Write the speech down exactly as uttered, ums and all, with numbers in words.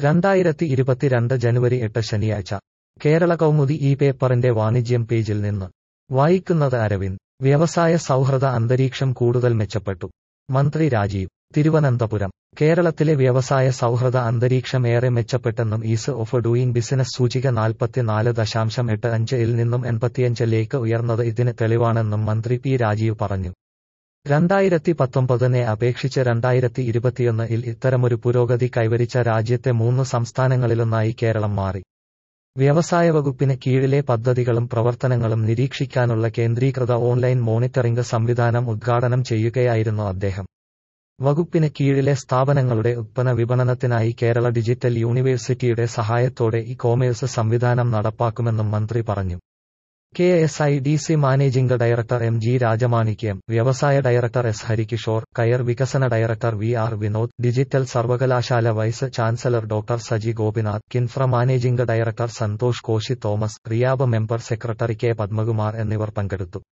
രണ്ടായിരത്തി ഇരുപത്തിരണ്ട് ജനുവരി എട്ട് ശനിയാഴ്ച കേരള കൗമുദി ഈ പേപ്പറിന്റെ വാണിജ്യം പേജിൽ നിന്ന് വായിക്കുന്നത് അരവിന്ദ്. വ്യവസായ സൗഹൃദ അന്തരീക്ഷം കൂടുതൽ മെച്ചപ്പെട്ടു. മന്ത്രി രാജീവ്. തിരുവനന്തപുരം. കേരളത്തിലെ വ്യവസായ സൗഹൃദ അന്തരീക്ഷം ഏറെ മെച്ചപ്പെട്ടെന്നും ഈസ് ഓഫ് ഡൂയിങ് ബിസിനസ് സൂചിക നാൽപ്പത്തിനാല് ദശാംശം എട്ട് അഞ്ച് ഇൽ നിന്നും എൺപത്തിയഞ്ചിലേക്ക് ഉയർന്നത് ഇതിന് തെളിവാണെന്നും മന്ത്രി പി രാജീവ് പറഞ്ഞു. രണ്ടായിരത്തി പത്തൊമ്പതിനെ അപേക്ഷിച്ച് രണ്ടായിരത്തി ഇരുപത്തിയൊന്ന് ഇൽ ഇത്തരമൊരു പുരോഗതി കൈവരിച്ച രാജ്യത്തെ മൂന്ന് സംസ്ഥാനങ്ങളിലൊന്നായി കേരളം മാറി. വ്യവസായ വകുപ്പിന് കീഴിലെ പദ്ധതികളും പ്രവർത്തനങ്ങളും നിരീക്ഷിക്കാനുള്ള കേന്ദ്രീകൃത ഓൺലൈൻ മോണിറ്ററിംഗ് സംവിധാനം ഉദ്ഘാടനം ചെയ്യുകയായിരുന്നു അദ്ദേഹം. വകുപ്പിന് കീഴിലെ സ്ഥാപനങ്ങളുടെ ഉത്പന്ന വിപണനത്തിനായി കേരള ഡിജിറ്റൽ യൂണിവേഴ്സിറ്റിയുടെ സഹായത്തോടെ ഇ കോമേഴ്സ് സംവിധാനം നടപ്പാക്കുമെന്നും മന്ത്രി പറഞ്ഞു. K S I D C managing director M G Rajamanickam, വ്യവസായ ഡയറക്ടർ എസ് ഹരികിഷോർ, കയർ വികസന director V R Vinod, digital സർവകലാശാല vice chancellor doctor Saji Gopinath, KINFRA managing director Santhosh Koshy Thomas, RIAB member secretary K Padmakumar എന്നിവർ പങ്കെടുത്തു.